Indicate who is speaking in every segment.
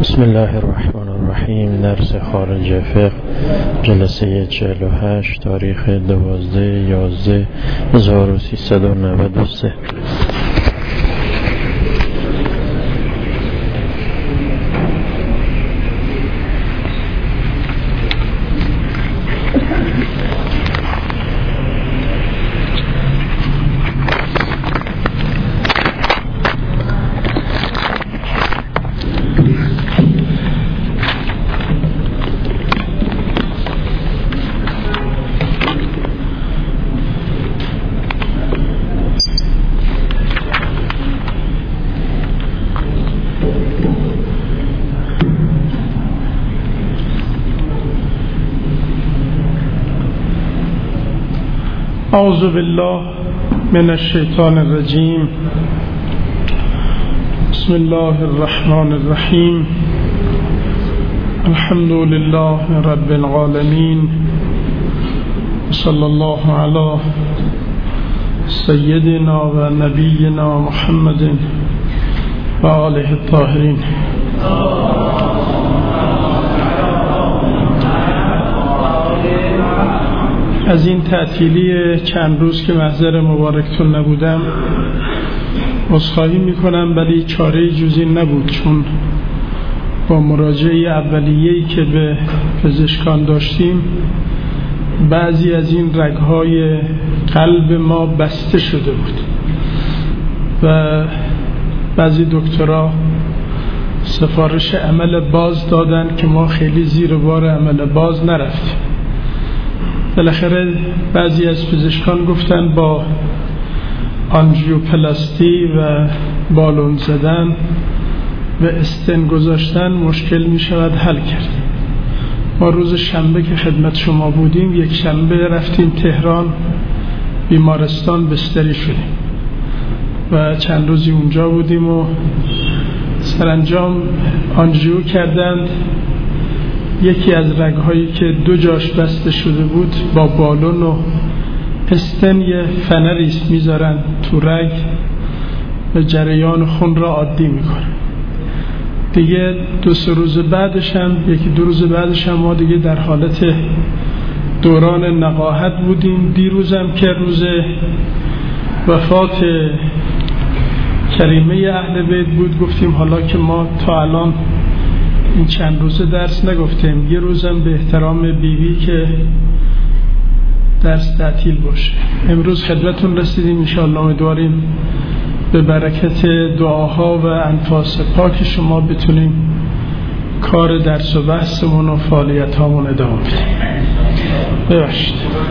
Speaker 1: بسم الله الرحمن الرحیم. درس خارج فقه جلسه 48 تاریخ 12/11/1393.
Speaker 2: اعوذ بالله من الشیطان الرجیم. بسم الله الرحمن الرحیم. الحمد لله رب العالمین. صلی الله علی سیدنا و نبینا محمد و آله الطاهرین. از این تعطیلی چند روز که محضر مبارکتون نبودم عذرخواهی میکنم، ولی چاره جزی نبود، چون با مراجعه اولیه‌ای که به پزشکان داشتیم بعضی از این رگ‌های قلب ما بسته شده بود و بعضی دکترها سفارش عمل باز دادن که ما خیلی زیر بار عمل باز نرفتیم. بالاخره بعضی از پزشکان گفتن با آنژیوپلاستی و بالون زدن و استن گذاشتن مشکل می شود حل کرد. ما روز شنبه که خدمت شما بودیم، یک شنبه رفتیم تهران بیمارستان بستری شدیم و چند روزی اونجا بودیم و سرانجام آنژیو کردند. یکی از رگ‌هایی که دو جاش بسته شده بود با بالون و استن یه فنریست میذارن تو رگ و جریان خون را عادی میکنه. دیگه دو روز بعدش هم ما دیگه در حالت دوران نقاهت بودیم. دیروزم که روز وفات کریمه اهل بیت بود، گفتیم حالا که ما تا الان این چند روزه درس نگفتیم، یه روزم به احترام بیبی که درس تعطیل باشه. امروز خدمتون رسیدیم، انشاءالله امیدواریم به برکت دعاها و انفاس پاک شما بتونیم کار درس و بحثمون و فعالیت هامون ادامه بدیم. ببخشید.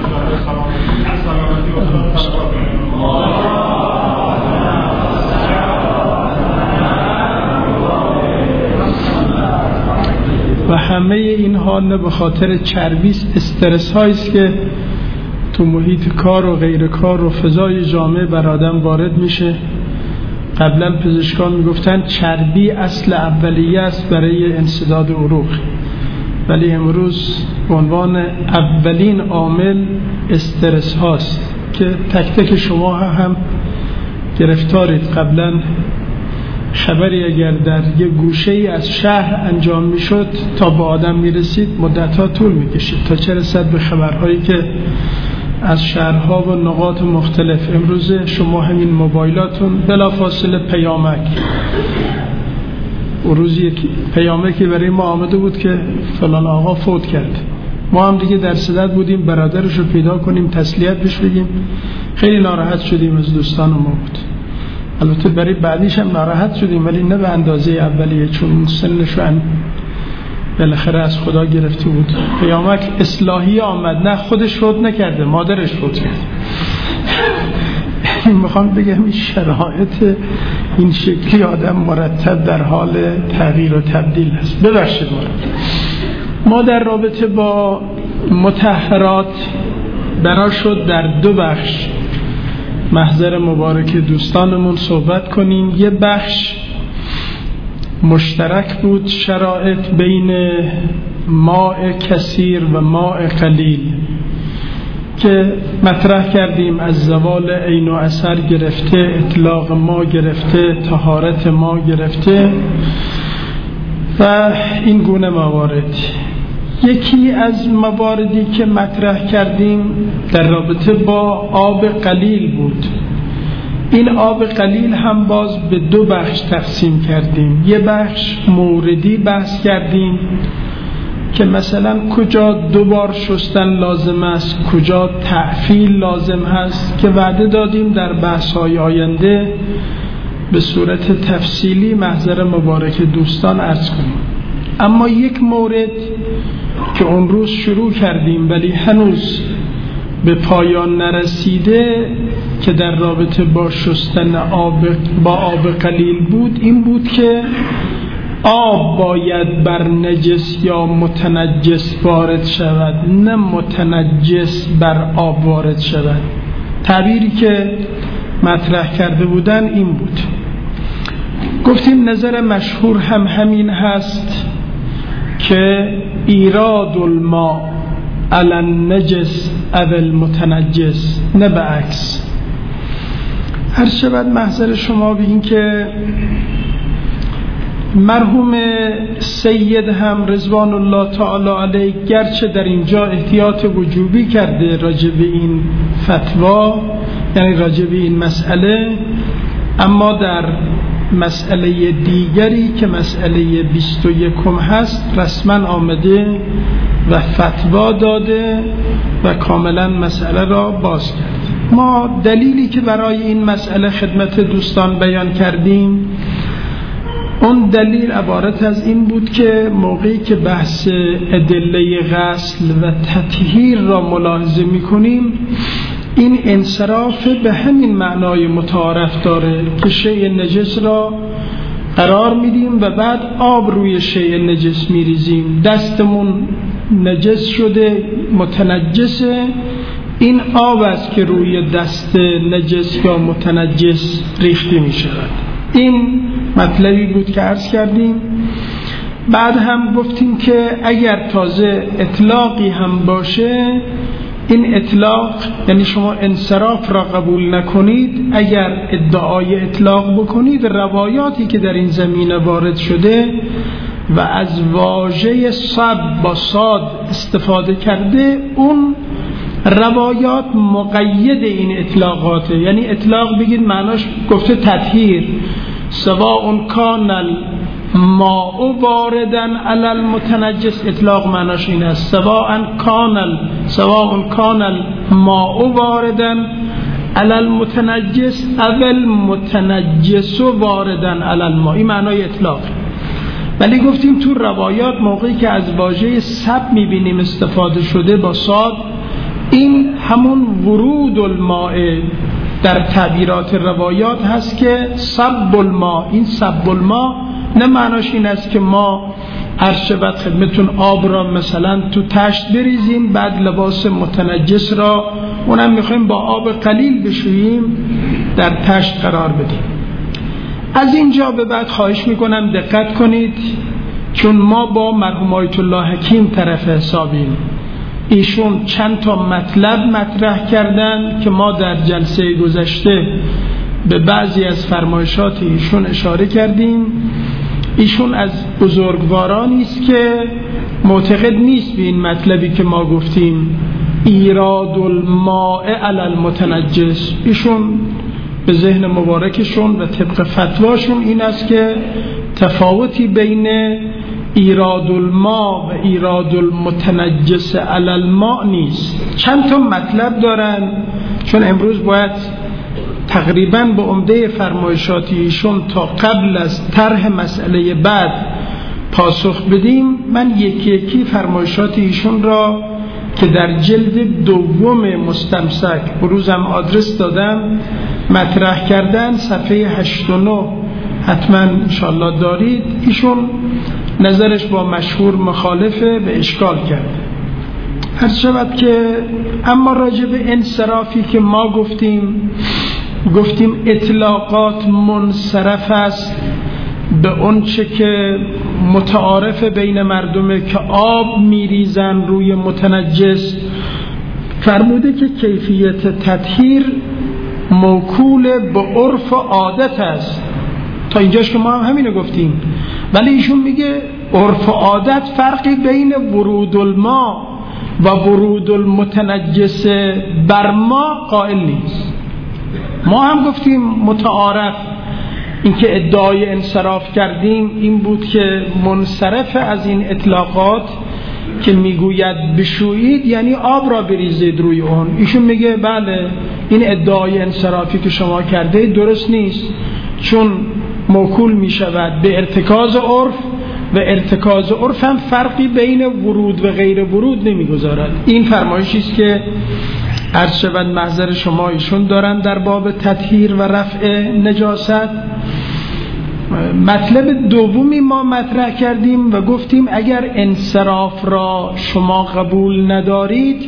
Speaker 2: و همه اینها نه به خاطر چربی است، استرس هاییست که تو محیط کار و غیر کار و فضای جامعه بر آدم وارد میشه. قبلا پزشکان میگفتن چربی اصل اولیه است برای انسداد عروق، ولی امروز به عنوان اولین عامل استرس هاست که تک تک شما هم گرفتارید. قبلا خبری اگر در یه گوشه‌ای از شهر انجام میشد تا به آدم میرسید مدت‌ها طول میکشید، تا چه رسد به خبرهایی که از شهرها و نقاط مختلف. امروز شما همین موبایلاتون بلافاصله پیامک، و روزی پیامکی برای ما آمده بود که فلان آقا فوت کرد. ما هم دیگه در صدد بودیم برادرش رو پیدا کنیم، تسلیت بهش بگیم. خیلی ناراحت شدیم از دوستان ما بود. البته برای بعدیش هم ناراحت شدیم، ولی نه به اندازه اولیه، چون سنش رو بالاخره از خدا گرفته بود. پیامک اصلاحی آمد، نه خودش فوت نکرده، مادرش فوت کرد. میخوام بگم این شرایط این شکلی آدم مرتب در حال تغییر و تبدیل است. ببخشید ما در رابطه با مطهرات بنا شد در دو بخش محضر مبارک دوستانمون صحبت کنیم. یه بخش مشترک بود، شرایط بین ماء کثیر و ماء قلیل، که مطرح کردیم از زوال عین و اثر گرفته، اطلاق ما گرفته، طهارت ما گرفته و این گونه موارد. یکی از مواردی که مطرح کردیم در رابطه با آب قلیل بود. این آب قلیل هم باز به دو بخش تقسیم کردیم. یه بخش موردی بحث کردیم که مثلا کجا 2 بار شستن لازم است، کجا تعفیل لازم هست، که وعده دادیم در بحث‌های آینده به صورت تفصیلی محضر مبارک دوستان عرض کنیم. اما یک مورد که اون روز شروع کردیم ولی هنوز به پایان نرسیده که در رابطه با شستن آب قلیل بود، این بود که آب باید بر نجس یا متنجس وارد شود، نه متنجس بر آب وارد شود. تعبیری که مطرح کرده بودن این بود. گفتیم نظر مشهور هم همین هست که ایراد الماء علی النجس او المتنجس، نه به عکس. هر شود محضر شما به این که مرحوم سید هم رضوان الله تعالی علیه گرچه در اینجا احتیاط وجوبی کرده راجع به این فتوا، یعنی راجع به این مسئله، اما در مسئله دیگری که مسئله 21 هست رسما آمده و فتوا داده و کاملا مسئله را باز کرد. ما دلیلی که برای این مسئله خدمت دوستان بیان کردیم، اون دلیل عبارت از این بود که موقعی که بحث ادله غسل و تطهیر را ملاحظه می‌کنیم، این انصراف به همین معنای متعارف داره که شیء نجس را قرار میدیم و بعد آب روی شیء نجس میریزیم. دستمون نجس شده، متنجسه، این آب است که روی دست نجس یا متنجس ریخته میشود. این مطلبی بود که عرض کردیم. بعد هم گفتیم که اگر تازه اطلاقی هم باشه، این اطلاق یعنی شما انصراف را قبول نکنید، اگر ادعای اطلاق بکنید، روایاتی که در این زمینه وارد شده و از واژه صب با صاد استفاده کرده، اون روایات مقید این اطلاقاته. یعنی اطلاق بگید معناش گفته تطهیر، سواء کان الماء واردن علی المتنجس، اطلاق معناش این است، سواء کان الماء واردن علی المتنجس او المتنجس واردن علی الماء، این معنای اطلاق. ولی گفتیم تو روایات موقعی که از واژه سب میبینیم استفاده شده با صاد، این همون ورود الماء در تعبیرات روایات هست که سب الماء. این سب الماء نه معناش این است که ما عرشبت خدمتون آب را مثلا تو تشت بریزیم بعد لباس متنجس را اونم میخوایم با آب قلیل بشوییم در تشت قرار بدیم. از اینجا به بعد خواهش میکنم دقت کنید، چون ما با مرحوم آیت الله حکیم طرف حسابیم. ایشون چند تا مطلب مطرح کردن که ما در جلسه گذشته به بعضی از فرمایشات ایشون اشاره کردیم. ایشون از بزرگوارانی است که معتقد نیست به این مطلبی که ما گفتیم ایراد الماء علی المتنجس. ایشون به ذهن مبارکشون و طبق فتواشون این است که تفاوتی بین ایراد الماء و ایراد المتنجس علی الماء نیست. چند تا مطلب دارن، چون امروز باید تقریباً به عمده فرمایشات ایشون تا قبل از طرح مسئله بعد پاسخ بدیم، من یکی یکی فرمایشات ایشون را که در جلد دوم مستمسک بروزم آدرس دادم مطرح کردن، صفحه 8 و 9 حتما انشاءالله دارید. ایشون نظرش با مشهور مخالفه، به اشکال کرده. هر شود که اما راجع به انصرافی که ما گفتیم اطلاقات منصرف است به اون چه که متعارف بین مردمه که آب میریزن روی متنجس. فرموده که کیفیت تطهیر موکول به عرف و عادت است. تا اینجاش که ما هم همینو گفتیم، ولی ایشون میگه عرف و عادت فرقی بین ورود الماء و ورود المتنجس بر ما قائل نیست. ما هم گفتیم متعارف اینکه ادعای انصراف کردیم این بود که منصرف از این اطلاقات که میگوید بشویید یعنی آب را بریزید روی اون. ایشون میگه بله این ادعای انصرافی که شما کرده درست نیست، چون موکول میشود به ارتکاز عرف و ارتکاز عرف هم فرقی بین ورود و غیر ورود نمیگذارد. این فرمایشی است که عرض شود محضر شما ایشون دارن در باب تطهیر و رفع نجاست. مطلب دومی ما مطرح کردیم و گفتیم اگر انصراف را شما قبول ندارید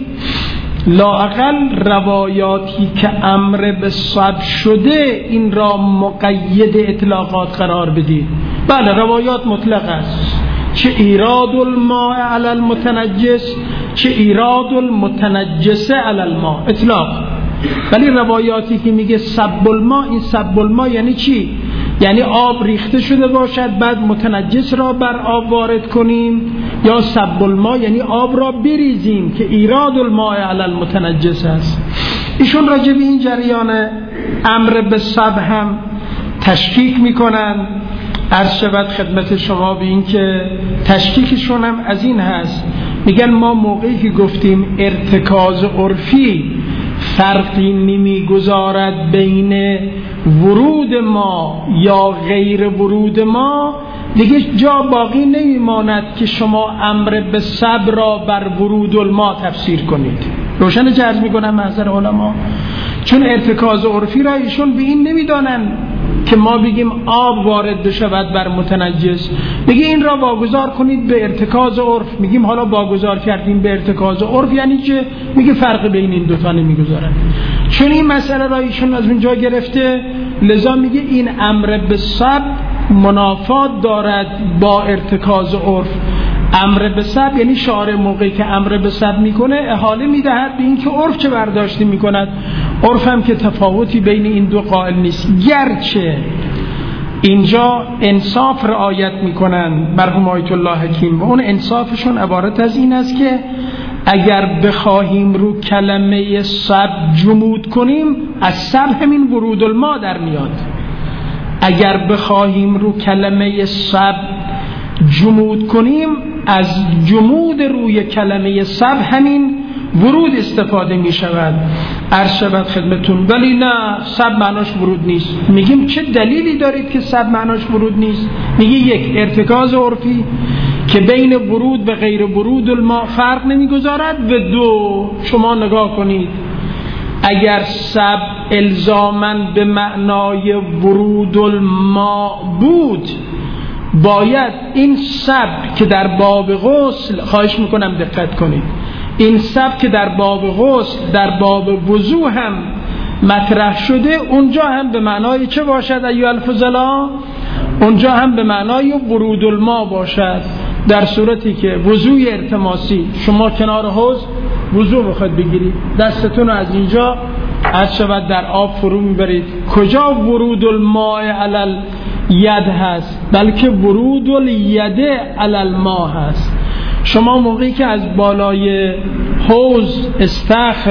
Speaker 2: لااقل روایاتی که امر به صب شده این را مقید اطلاقات قرار بدید. بله روایات مطلق است، چه ایراد الماء علی المتنجس چه ایراد المتنجس علی الماء اطلاق. ولی روایاتی که میگه سب الماء، این سب الماء یعنی چی؟ یعنی آب ریخته شده باشد بعد متنجس را بر آب وارد کنیم، یا سب الماء یعنی آب را بریزیم که ایراد الماء علی المتنجس است. ایشون راجع به این جریان امر به سب هم تشکیک میکنن. عرض شود خدمت شما به این که تشکیکشون هم از این هست، میگن ما موقعی که گفتیم ارتکاز عرفی فرقی نمیگذارد بین ورود ما یا غیر ورود ما، دیگه جا باقی نمیماند که شما امر به صبر را بر ورود الماء تفسیر کنید. روشن جرز میکنم محضر علما، چون ارتکاز عرفی را ایشون به این نمیدانن که ما بگیم آب وارد بشود بر متنجس، میگه این را واگذار کنید به ارتکاز عرف. میگیم حالا واگذار کردیم به ارتکاز عرف یعنی چه؟ میگه فرق بین این دوتا نمیگذارن. چون این مسئله را ایشون از اونجا گرفته، لذا میگه این امر به صبر منافات دارد با ارتکاز عرف. امر به صبر یعنی شارع موقعی که امر به صبر میکنه احاله میدهد به این که عرف چه برداشتی میکند. عرف هم که تفاوتی بین این دو قائل نیست، گرچه اینجا انصاف رعایت میکنن مرحوم آیت الله حکیم و اون انصافشون عبارت از این است که اگر بخواهیم رو کلمه صبر جمود کنیم از صبر همین ورود الماء در میاد. اگر بخواهیم رو کلمه صبر جمود کنیم از جمود روی کلمه صبر همین ورود استفاده می شود. عرض شود خدمتون ولی نه صبر معناش ورود نیست. میگیم چه دلیلی دارید که صبر معناش ورود نیست؟ میگه یک ارتکاز عرفی که بین ورود و غیر ورود الماء فرق نمیگذارد، و دو شما نگاه کنید اگر صبر الزاماً به معنای ورود الماء بود باید این صبر که در باب غسل، خواهش میکنم دقت کنید، این صبر که در باب غسل در باب وضو هم مطرح شده اونجا هم به معنای چه باشد ایها الفضلا؟ اونجا هم به معنای ورود الماء باشد. در صورتی که وضوی التماسی شما کنار حوض وضو بخواید بگیرید، دستتون از اینجا عرض شود در آب فرو میبرید، کجا ورود الماء علی ید هست؟ بلکه ورود الید علی الماء هست. شما موقعی که از بالای حوض استخر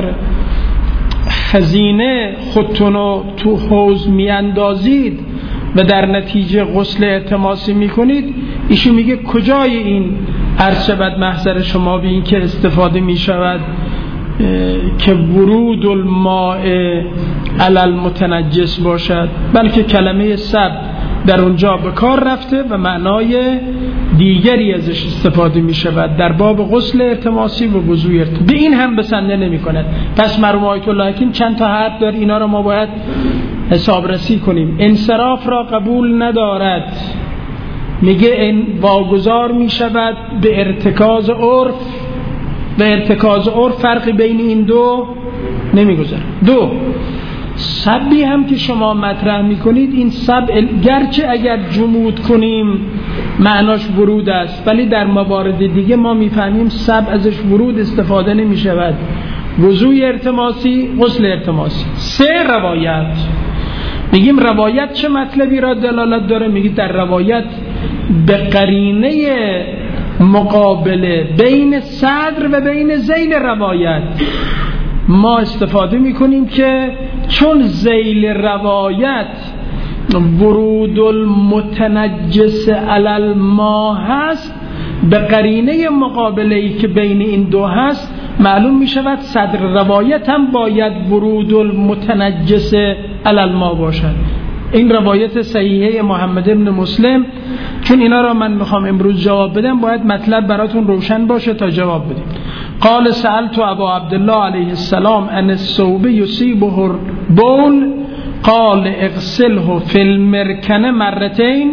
Speaker 2: خزینه خودتونو تو حوض میاندازید و در نتیجه غسل التماسی میکنید، ایشون میگه کجای این عرض شود محضر شما به این که استفاده میشود که ورود الماء علی المتنجس باشد، بلکه کلمه صبر در اونجا به کار رفته و معنای دیگری ازش استفاده می شود در باب غسل التماسی و وضوء به این هم بسنده نمی کند. پس مرحوم آیت الله حکیم چند تا حرف داره، اینا رو ما باید حسابرسی کنیم. انصراف را قبول ندارد، میگه این واگذار می شود به ارتکاز عرف، به ارتکاز عرف فرقی بین این دو نمی گذاره. دو سبی هم که شما مطرح میکنید این سب گرچه اگر جمود کنیم معناش ورود است، ولی در موارد دیگه ما میفهمیم سب ازش ورود استفاده نمی شود. وضوء التماسی، غسل التماسی. سه روایت. میگیم روایت چه مطلبی را دلالت داره؟ میگید در روایت به قرینه مقابله بین صدر و بین ذیل روایت ما استفاده میکنیم که چون ذیل روایت ورود المتنجس علی الماء هست، به قرینه مقابله‌ای که بین این دو هست معلوم میشود صدر روایت هم باید ورود المتنجس علی الماء باشد. این روایت صحیحه محمد ابن مسلم، چون اینا را من میخوام امروز جواب بدم باید مطلب براتون روشن باشه تا جواب بدیم. قال سألت ابا عبدالله علیه السلام ان الثوب یصیبه البول قال اغسله فی المرکنه مرتين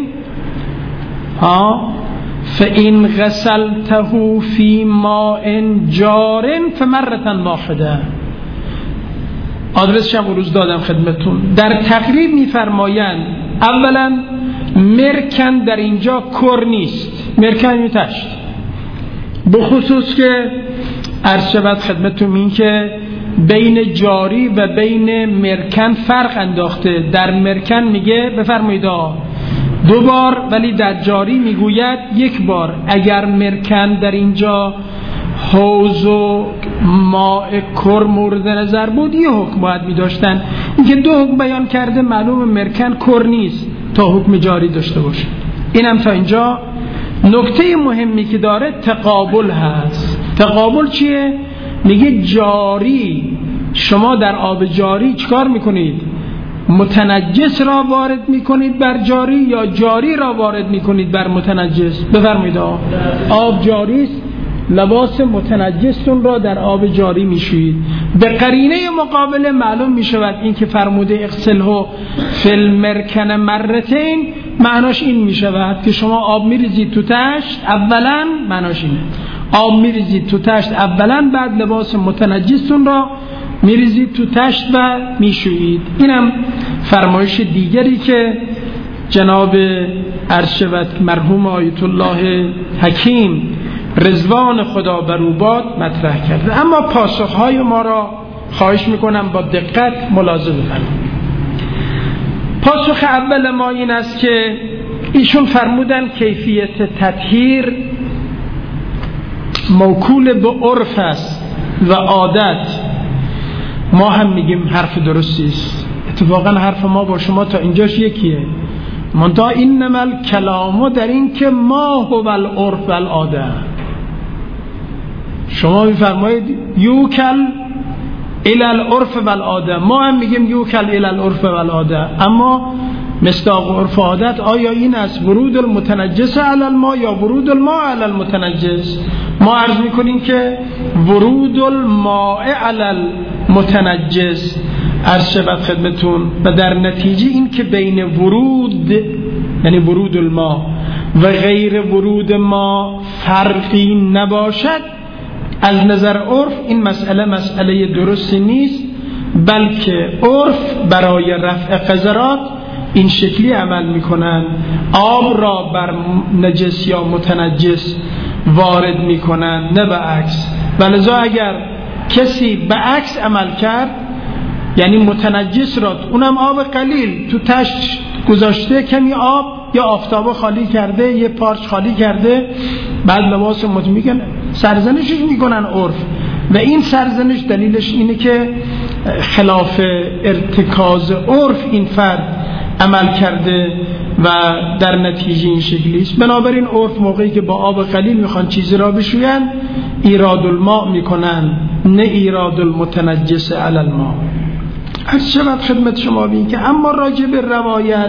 Speaker 2: فإن غسلته فی ماء جار فمرة واحده. آدرسش هم روز دادم خدمتون. در تقریب میفرمایند اولا مرکن در اینجا کر نیست، مرکن میتشت، بخصوص که عرض شود خدمتون این که بین جاری و بین مرکن فرق انداخته. در مرکن میگه بفرمایید 2 بار، ولی در جاری میگوید 1 بار. اگر مرکن در اینجا حوض و ماء کر مورد نظر بود یه حکم باید میداشتن. اینکه 2 حکم بیان کرده معلوم مرکن کر نیست تا حکم جاری داشته باشه. اینم تا اینجا. نکته مهمی که داره تقابل هست. تقابل چیه؟ میگه جاری، شما در آب جاری چیکار میکنید؟ متنجس را وارد میکنید بر جاری یا جاری را وارد میکنید بر متنجس؟ بفرمایید. آب جاری است، لباس متنجستون را در آب جاری میشویید. به قرینه مقابله معلوم میشود این که فرموده اغسله فی المرکنه مرتين معناش این میشود که شما آب میریزید تو تشت اولا، معناش اینه آب میریزید تو تشت اولا، بعد لباس متنجستون را میریزید تو تشت و میشویید. اینم فرمایش دیگری که جناب ارشد مرحوم آیت الله حکیم رضوان خدا بر او باد مطرح کرده. اما پاسخهای ما را خواهش میکنم با دقت ملاحظه بفرمایید. پاسخ اول ما این است که ایشون فرمودن کیفیت تطهیر موکول به عرف است و عادت. ما هم میگیم حرف درستی است. اتفاقا حرف ما با شما تا اینجاش یکیه. منتها اینما الکلام در این که ما هو العرف و العاده. شما میفرمایید یوکل الی العرف و العاده، ما هم میگیم یوکل الی العرف و العاده. اما مصداق عرف و عادت آیا این است ورود المتنجس علی الماء یا ورود الماء علی المتنجس؟ ما عرض میکنیم که ورود الماء علی المتنجس عرض شود خدمتون، و در نتیجه این که بین ورود یعنی ورود الماء و غیر ورود ما فرقی نباشد، از نظر عرف این مسئله درستی نیست، بلکه عرف برای رفع قذرات این شکلی عمل میکنن، آب را بر نجس یا متنجس وارد میکنن نه به عکس. ولذا اگر کسی به عکس عمل کرد، یعنی متنجس را اونم آب قلیل تو تشت گذاشته، کمی آب یا آفتابه خالی کرده، یه پارچ خالی کرده، بعد لباس میگن سرزنشش میکنن عرف. و این سرزنش دلیلش اینه که خلاف ارتکاز عرف این فرد عمل کرده و در نتیجه این شکلی است. بنابراین عرف موقعی که با آب قلیل میخوان چیزی را بشوین ایراد الماء میکنن نه ایراد المتنجس علی الماء. از شبت خدمت شما بین که اما راجع به روایت،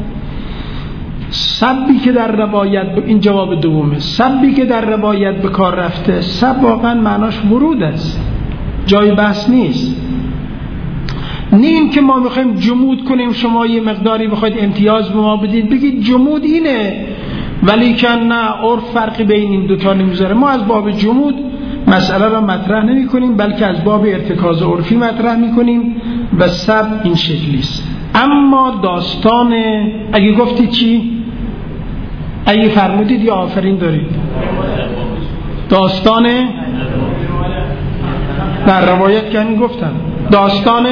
Speaker 2: سبی که در روایت این جواب دومه، سبی که در روایت به کار رفته، سب واقعا معناش ورود است، جای بحث نیست. نیم که ما میخوایم جمود کنیم، شما یه مقداری بخواید امتیاز به ما بدید بگید جمود اینه، ولی که نه عرف فرقی بین این دوتا نمیذاره. ما از باب جمود مسئله را مطرح نمی کنیم، بلکه از باب ارتکاز عرفی مطرح می کنیم و سب این شکلی است. اما داستان اگه گفتید چی؟ اگه فرمودید یا آفرین دارید؟ داستان در روایت که همین گفتم، داستان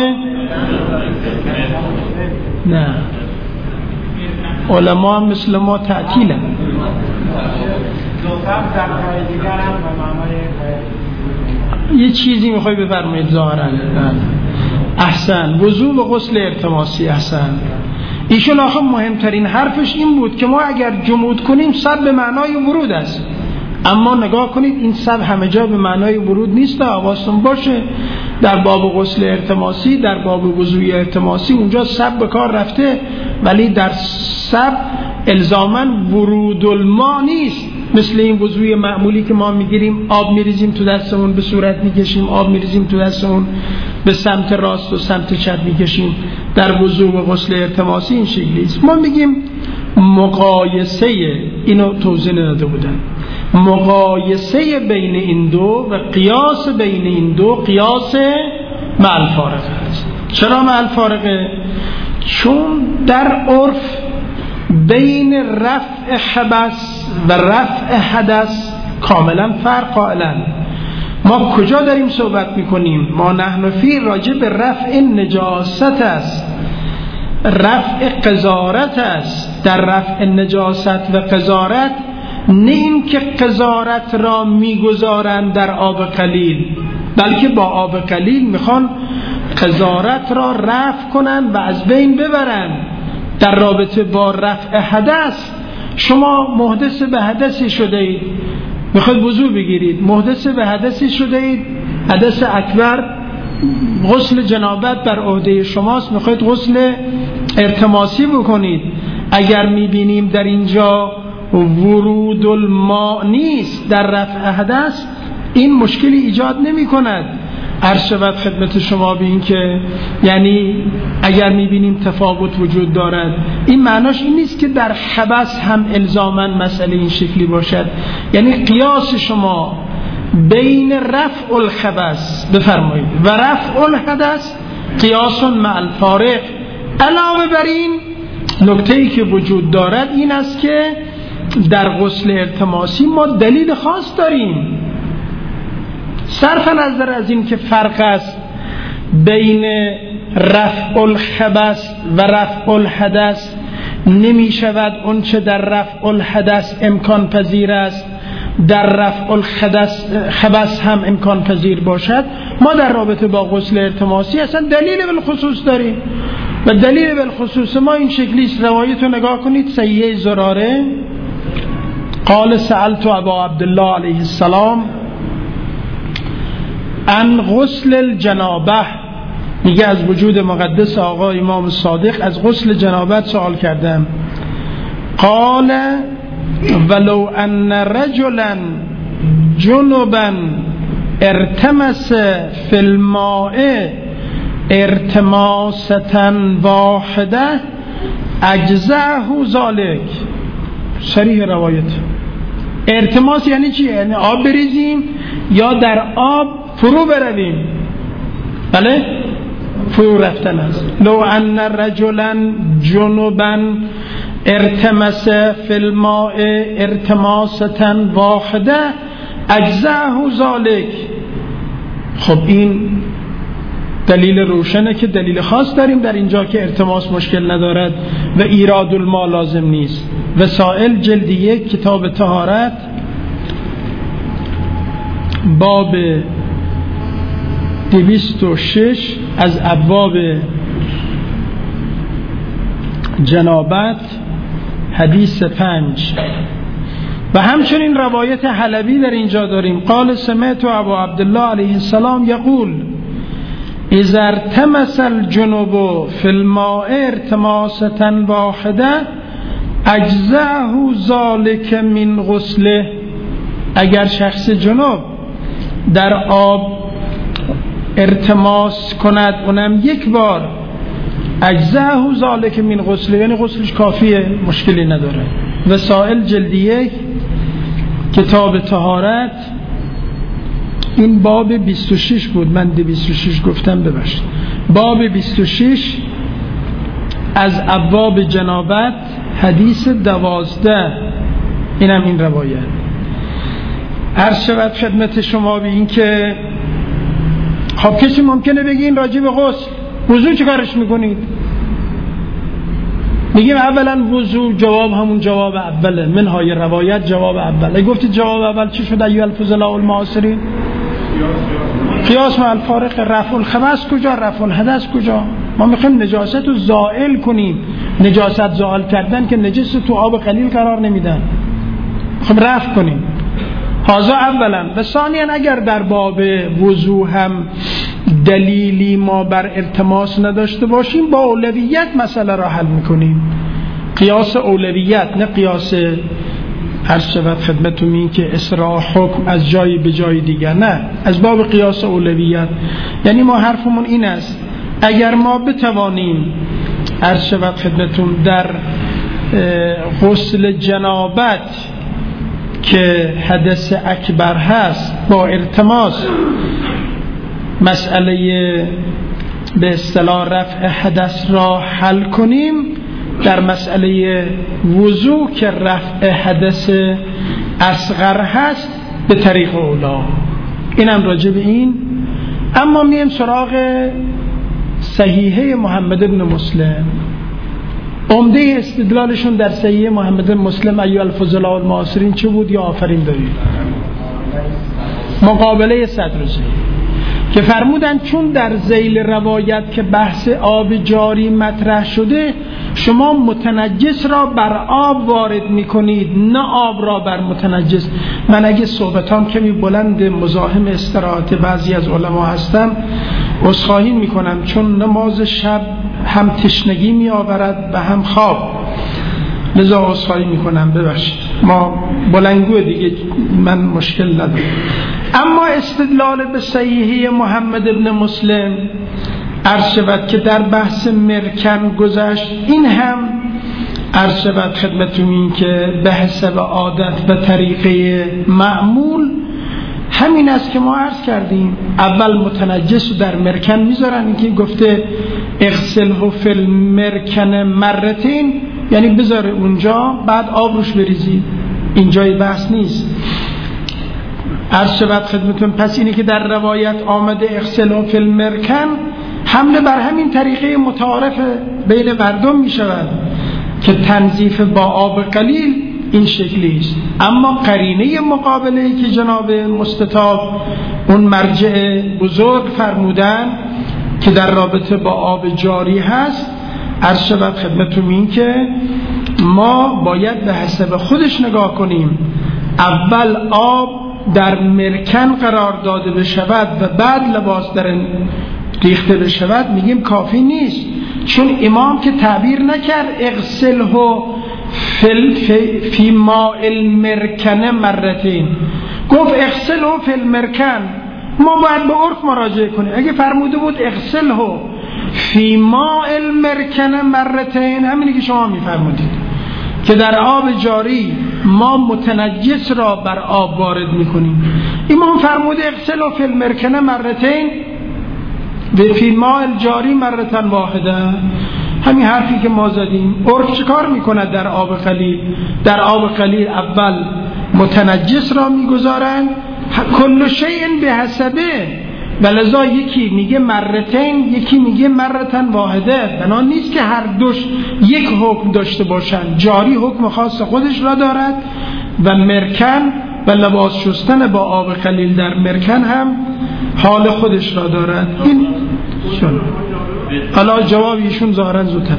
Speaker 2: نه علما مثل ما تعطیلن، یه چیزی میخوای بفرمایید ظاهرا. احسن. وضو و غسل ارتماسی. احسن. ایشون آخه مهمترین حرفش این بود که ما اگر جمود کنیم سب به معنای ورود است، اما نگاه کنید این سب همه جا به معنای ورود نیست. حواستون باشه در باب غسل ارتماسی، در باب وضوء ارتماسی اونجا سب به کار رفته، ولی در سب الزاماً ورود الماء نیست. مثل این وضوء معمولی که ما میگیریم، آب میریزیم تو دستمون، به صورت میکشیم، آب میریزیم تو دستمون، به سمت راست و سمت چپ میکشیم. در وضوء و غسل ارتماسی این شکلی است. ما میگیم مقایسه، اینو توضیح نداده بودن، مقایسه بین این دو و قیاس بین این دو قیاس مع الفارقه است. چرا مع الفارقه؟ چون در عرف بین رفع حبس و رفع حدث کاملا فرق قائلن. ما کجا داریم صحبت میکنیم؟ ما نحن فی راجع به رفع نجاست است، رفع قذارت است. در رفع نجاست و قذارت نه این که قذارت را میگذارند در آب قلیل، بلکه با آب قلیل میخوان قذارت را رفع کنند و از بین ببرند. در رابطه با رفع حدث، شما محدث به حدثی شده اید، میخواید وضو بگیرید، محدث به حدثی شده اید، حدث اکبر، غسل جنابت بر عهده شماست، میخواید غسل ارتماسی بکنید. اگر میبینیم در اینجا ورود الماء نیست در رفع حدث، این مشکلی ایجاد نمی کند. عرض شود خدمت شما به این که یعنی اگر میبینیم تفاوت وجود دارد، این معناش این نیست که در حبس هم الزاماً مسئله این شکلی باشد. یعنی قیاس شما بین رفع الحبس بفرمایید و رفع الحدث قیاس مع الفارق. علاوه بر این نکته‌ای که وجود دارد این است که در غسل ارتماسی ما دلیل خاص داریم. صرف نظر از این که فرق است بین رفع الحبس و رفع الحدث، نمی شود اون چه در رفع الحدث امکان پذیر است در رفع الحبس هم امکان پذیر باشد. ما در رابطه با غسل ارتماسی اصلا دلیل بالخصوص داریم و دلیل بالخصوص ما این شکلی است. روایت رو نگاه کنید، سیه زراره قال سألت ابا عبدالله علیه السلام عن غسل الجنابه، میگه از وجود مقدس آقا امام صادق از غسل جنابت سوال کردم. قال ولو ان رجلا جنبا ارتمس فی الماء ارتماسة واحده اجزاه ذلك. صریح روایت. ارتماس یعنی چی؟ یعنی آب بریزیم یا در آب فرو برویم. بله؟ فرو رفتن است. لو ان رجلا جنبا ارتمس فی الماء ارتماسة واحده اجزاه ذلك. خب این دلیل روشنه که دلیل خاص داریم در اینجا که ارتماس مشکل ندارد و ایراد الماء لازم نیست. وسائل جلد 1 کتاب طهارت باب 206 از ابواب جنابت حدیث 5 و همچنین روایت حلبی در اینجا داریم. قال سمعت ابو عبدالله علیه السلام یقول اذا ارتمس الجنوب فی الماء ارتماسة واحده اجزاه ذلك من غسله. اگر شخص جنوب در آب ارتماس کند اونم یک بار، اجزاه ذلك من غسله یعنی غسلش کافیه، مشکلی نداره. وسائل جلد 1 کتاب طهارت این باب 26 بود، من 26 گفتم ببخشید. باب 26 از ابواب جنابت حدیث 12 اینم این روایت. عرض شود خدمت شما به این که خب کسی ممکنه بگه این راجع به غسل وضو چه کارش میکنید؟ میگیم اولا وضو جواب همون جواب اوله، منهای روایت جواب اوله. گفتی جواب اول چی شد ایها الفضلاء المعاصرین؟ قیاس مع الفارق. رفع الخبث کجا؟ رفع الحدث کجا؟ ما میخوایم نجاست رو زائل کنیم. نجاست زائل کردن که نجس تو آب قلیل قرار نمیدن، میخوایم رفع کنیم. هذا اولا. و ثانیا اگر در باب وضو هم دلیلی ما بر التماس نداشته باشیم، با اولویت مسئله را حل میکنیم. قیاس اولویت، نه قیاس عرض شود خدمتتون این که اسراع حکم از جایی به جای دیگر، نه، از باب قیاس اولویت. یعنی ما حرفمون این است اگر ما بتوانیم عرض شود خدمتتون در غسل جنابت که حدث اکبر هست با التماس مسئله به اصطلاح رفع حدث را حل کنیم، در مسئله وضو که رفع حدث اصغر هست به طریق اولا. اینم راجع به این. اما میم سراغ صحیحه محمد بن مسلم. عمده استدلالشون در صحیحه محمد بن مسلم ایها الفضلاء المعاصرین چه بود؟ یا آفرین دارید مقابله صدرسی که فرمودن چون در ذیل روایت که بحث آب جاری مطرح شده شما متنجس را بر آب وارد میکنید نه آب را بر متنجس. من اگه صحبتام کمی بلند مزاحم استراحت بعضی از علما هستم عذرخواهی میکنم، چون نماز شب هم تشنگی می آورد و هم خواب، لذا عذرخواهی میکنم، ببخشید. ما بلنگو دیگه من مشکل ندارم. اما استدلال به صحیحه محمد ابن مسلم عرض شود که در بحث مرکن گذشت، این هم عرض شود خدمتون این که به حسب عادت و طریقه معمول همین است که ما عرض کردیم. اول متنجس در مرکن میذارن، این که گفته اغسله فی المرکن مرتین، یعنی بذاره اونجا بعد آب روش بریزید، اینجای بحث نیست. عرض شود خدمتون پس اینی که در روایت آمده اغسله فی المرکن حمله بر همین طریقه متعارف بین مردم می شود که تنظیف با آب قلیل این شکلی است. اما قرینه مقابله که جناب مستطاب اون مرجع بزرگ فرمودن که در رابطه با آب جاری هست، عرض شود خدمتون این که ما باید به حسب خودش نگاه کنیم. اول آب در مرکن قرار داده بشود و بعد لباس در ریخته بشود، میگیم کافی نیست، چون امام که تعبیر نکرد اغسله فی ماء المرکن مرتین، گفت اغسله فی المرکن. ما باید به عرف مراجعه کنیم. اگه فرموده بود اغسله فی ماء المرکن مرتین، همینی که شما میفرمودید که در آب جاری ما متنجس را بر آب وارد میکنیم، امام فرموده اغسله فی المرکن مرتین و فی ماء الجاری مرتن واحده. همین حرفی که ما زدیم. عرف چیکار میکنه در آب قلیل؟ در آب قلیل اول متنجس را میگذارن، کل شیء به حسبه، ولذا یکی میگه مرتین یکی میگه مرتن واحده. بنا نیست که هر دوش یک حکم داشته باشن. جاری حکم خاص خودش را دارد و مرکن و لباس شستن با آب قلیل در مرکن هم حال خودش را دارد. این شد. حالا جواب ایشون ظاهرا زودتره.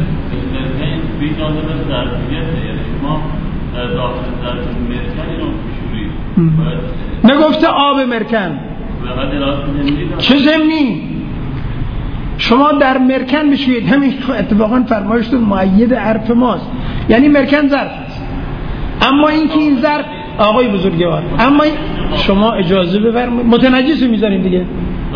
Speaker 2: نگفته آب مرکن، چه ضمنی؟ شما در مرکن بشوید. همین اتفاقا فرمایشتون مؤید حرف ماست، یعنی مرکن ظرف است. اما اینکه این ظرف آقای بزرگوار، اما شما اجازه بفرمایید متنجس رو میذاریم دیگه.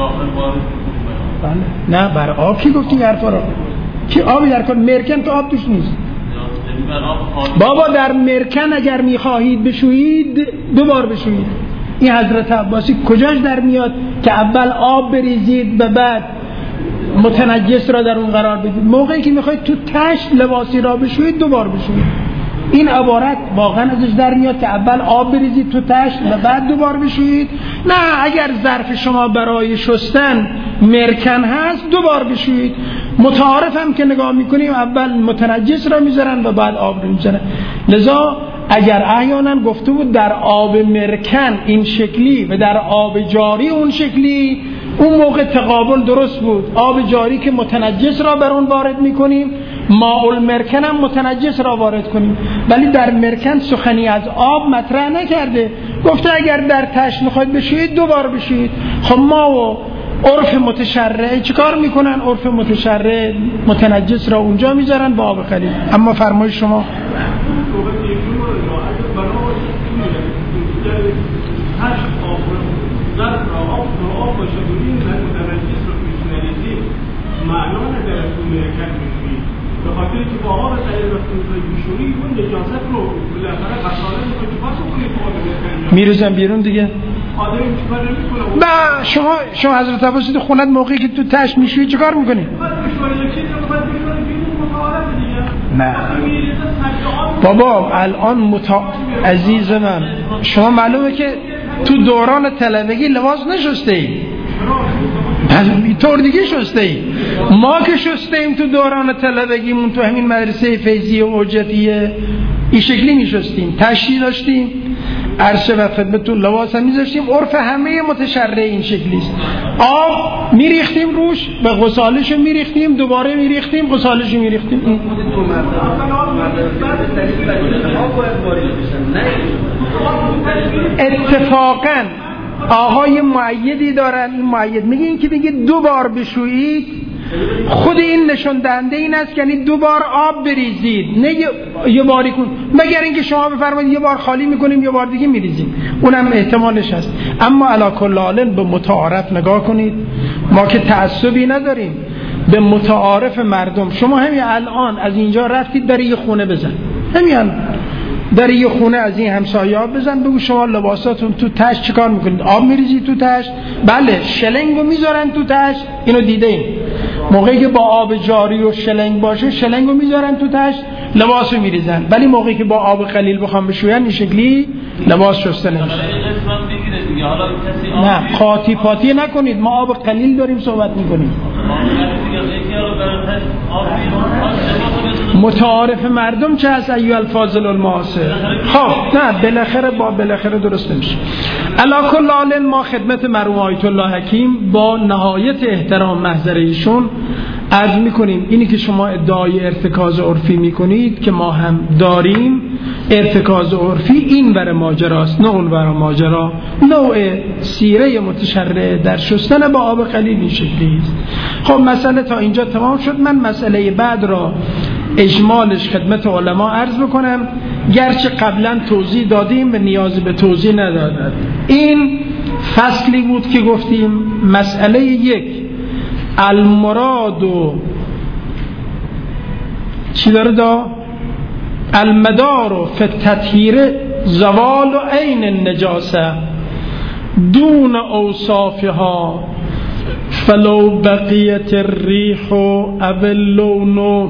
Speaker 2: نه بر آب کی گفتی حرفا رو؟ کی آبی در کن؟ مرکن تو آب توش نیست بابا. در مرکن اگر میخواهید بشویید دوبار بشویید. این حضرت عباسی کجاش در میاد که اول آب بریزید و بعد متنجس را در اون قرار بدید؟ موقعی که میخواید تو تشت لباسی را بشویید دوبار بشویید. این عبارت واقعا ازش در میاد که اول آب بریزید تو تشت و بعد دوبار بشویید؟ نه، اگر ظرف شما برای شستن مرکن هست دوبار بشویید. متعارف هم که نگاه میکنیم اول متنجس را میذارن و بعد آب رو میذارن. لذا اگر احیانا گفته بود در آب مرکن این شکلی و در آب جاری اون شکلی، اون موقع تقابل درست بود. آب جاری که متنجس را بر اون وارد میکنیم، ماء المرکن هم متنجس را وارد کنیم. ولی در مرکن سخنی از آب مطرح نکرده، گفته اگر در تشت میخواید بشویید 2 بار بشویید. خب ما و عرف متشرع چیکار میکنن؟ عرف متشرع متنجس را اونجا میذارن با آب قلیل. اما فرمای شما
Speaker 3: معنا نداره تو مرکز میشویی، به خاطر که با آب قلیل وقتی میشویی اون نجاست رو بالاخره غساله میکنه، چیکار کنی تو آب مرکز
Speaker 2: میریزن بیرون دیگه.
Speaker 3: آدم چیکار نمیکنه.
Speaker 2: شما حضرت عباس تو خونت موقعی که تو تشت میشویی چیکار میکنی؟ نه بابا الان عزیز من، شما معلومه که تو دوران طلبگی لباس نشسته ای، طور دیگه شسته ای. ما که شسته ایم تو دوران طلبگیمون تو همین مدرسه فیضیه و حجتیه این شکلی میشستیم، تشییع داشتیم، عرشه و خدمتون لباس هم میذاشتیم. عرف همه متشرع این شکلی است. آب میریختیم روش، به غسالش میریختیم، دوباره میریختیم، غسالش میریختیم. اتفاقا آقای معیدی دارن، این معید میگه این که میگه 2 بار بشویید، خود این نشون دهنده این است یعنی 2 بار آب بریزید، نه یه باری کن، مگر اینکه شما بفرمایید یه بار خالی میکنیم یه بار دیگه میریزیم، اونم احتمالش هست. اما علی کل حال به متعارف نگاه کنید، ما که تعصبی نداریم، به متعارف مردم. شما همین الان از اینجا رفتید در یه خونه بزن، همین در یه خونه از این همسایه‌ها بزن، بگو شما لباساتون تو تشت چیکار میکنید؟ آب میریزید تو تشت؟ بله. شلنگو میذارن تو تشت، اینو دیده ایم. موقعی که با آب جاری و شلنگ باشه شلنگو میذارن تو تشت، لباسو میریزن. ولی موقعی که با آب قلیل بخوام بشوین این شکلی لباس شسته نمیشه. نه قاطی پاتی نکنید، ما آب قلیل داریم صحبت میکنیم. متعارف مردم چه هست ایها الفاضل المعاصر؟ خب نه بالاخره درست نمیشه. علی کل حال ما خدمت مرحوم آیت الله حکیم با نهایت احترام محضر ایشون عرض میکنیم اینی که شما ادعای ارتکاز عرفی میکنید که ما هم داریم، ارتکاز عرفی این ور ماجراست نه اون ور ماجرا. نوع سیره متشرع در شستن با آب قلیل این شکلی است. خب مسئله تا اینجا تمام شد. من مسئله بعد را اجمالش خدمت علما عرض بکنم، گرچه قبلا توضیح دادیم و نیاز به توضیح ندارد. این فصلی بود که گفتیم مسئله 1 المراد و چی داره دا؟ المدار فی التطهیر زوال و عین النجاسه دون اوصافها فلو بقیت الریح او اللون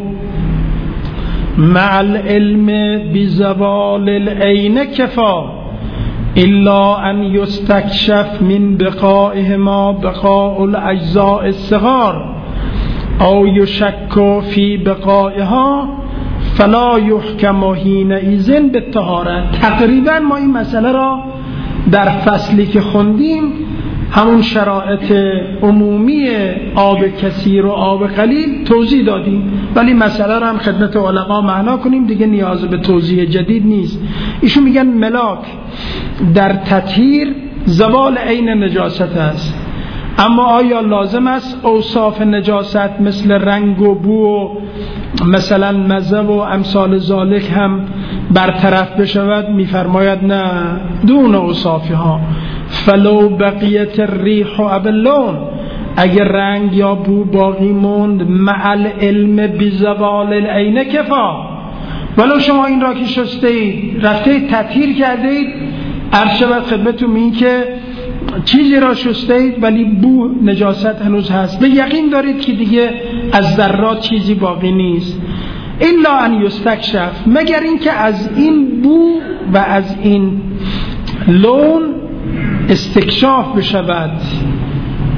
Speaker 2: مع العلم بزوال العین کفا الا ان یستکشف من بقائهما بقاء الاجزاء الصغار او یشک فی بقائها فلا یحکم حینئذ بالطهارة. تقریبا ما این مسئله را در فصلی که خوندیم همون شرایط عمومی آب کثیر و آب قلیل توضیح دادیم، ولی مسئله را هم خدمت علما معنا کنیم دیگه، نیاز به توضیح جدید نیست. ایشون میگن ملاک در تطهیر زوال عین نجاست است، اما آیا لازم است اوصاف نجاست مثل رنگ و بو و مثلا مزه و امثال ذالک هم برطرف بشود؟ میفرماید نه، دون اوصافها فلو بقیت الریح و اللون، اگر رنگ یا بو باقی موند مع العلم بزوال العین کفا. ولو شما این را که شسته اید رفته تطهیر کرده اید، عرض شود خدمتتون این که چیزی را شسته اید ولی بو نجاست هنوز هست، به یقین دارید که دیگه از ذرات چیزی باقی نیست. الا ان یستکشف، مگر اینکه از این بو و از این لون استکشاف بشود.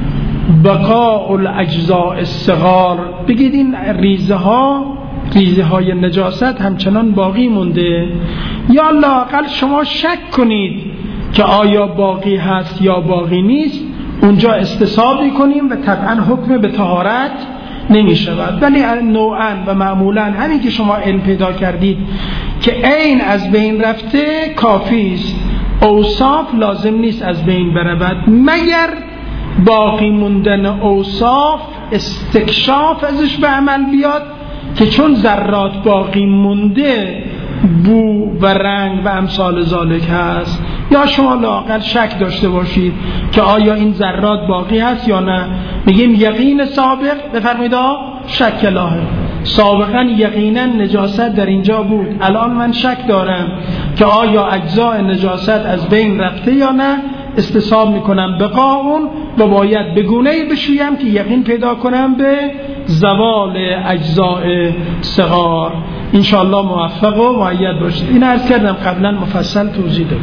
Speaker 2: بقاء الاجزاء الصغار، بگید این ریزه های نجاست همچنان باقی مونده، یا لااقل شما شک کنید که آیا باقی هست یا باقی نیست، اونجا استصحاب کنیم و طبعا حکم به طهارت نمی شود. ولی نوعا و معمولا همین که شما علم پیدا کردید که عین از بین رفته کافی است، اوصاف لازم نیست از بین برود، مگر باقی موندن اوصاف استکشاف ازش به عمل بیاد که چون ذرات باقی مونده بو و رنگ و امثال ذالک هست، یا شما لااقل شک داشته باشید که آیا این ذرات باقی هست یا نه. میگیم یقین سابق، بفرمایید شک لاحق. سابقا یقینا نجاست در اینجا بود، الان من شک دارم که آیا اجزاء نجاست از بین رفته یا نه، استصحاب میکنم بقاون و باید بگونه‌ای بشویم که یقین پیدا کنم به زوال اجزاء صغار. انشاءالله موفق و مؤید باشید. این عرض کردم قبلا مفصل توضیح دادم.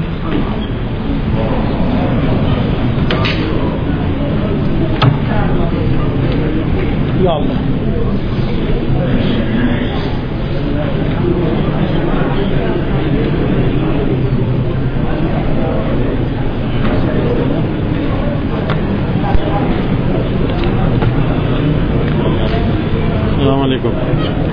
Speaker 2: یا الله.
Speaker 1: السلام علیکم.